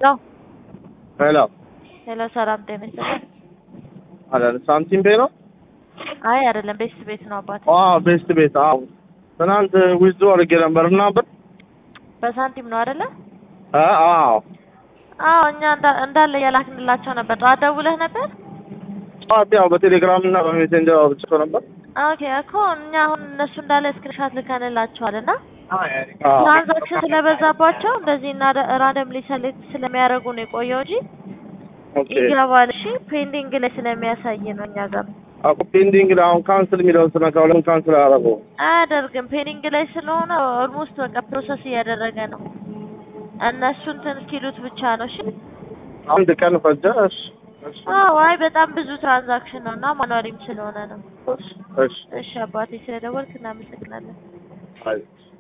Hello. Hello, ሰላም ጤና ይስጥልኝ። አይደል ሳንቲም ቤት ነው? አይ አይደለም፣ ቤት ነው አባቴ። ቤስት ቤት። ትናንት ዊዝዶ አድርጌ ነበርና ብር በሳንቲም ነው አይደለ? አዎ እኛ እንዳለ ያላክንላቸው ነበር። ጠዋት ደውለህ ነበር? ጠዋት ያው በቴሌግራም እና በሜሴንጀር አውርቼ ነበር። ኦኬ እኮ እኛ አሁን እነሱ እንዳለ ስክሪንሻት ልከንላቸዋልና ትራንዛክሽን ስለበዛባቸው እንደዚህ እና ራንደምሊ ሰሌክት ስለሚያደርጉ ነው የቆየው እንጂ ይገባል። እሺ ፔንዲንግ ላይ ስለሚያሳይ ነው እኛ ጋር። ፔንዲንግ ላይ አሁን ካንስል የሚለውን ስነካው ለምን ካንስል አደረገው? አያደርግም። ፔንዲንግ ላይ ስለሆነ ኦልሞስት በቃ ፕሮሰስ እያደረገ ነው። እነሱ እንትን እስኪሉት ብቻ ነው። እሺ አንድ ቀን ፈጀ። አይ በጣም ብዙ ትራንዛክሽን ነው እና ማኑዋሊም ስለሆነ ነው። እሺ እሺ አባቴ ስለደወልክ እናመሰግናለን። አይ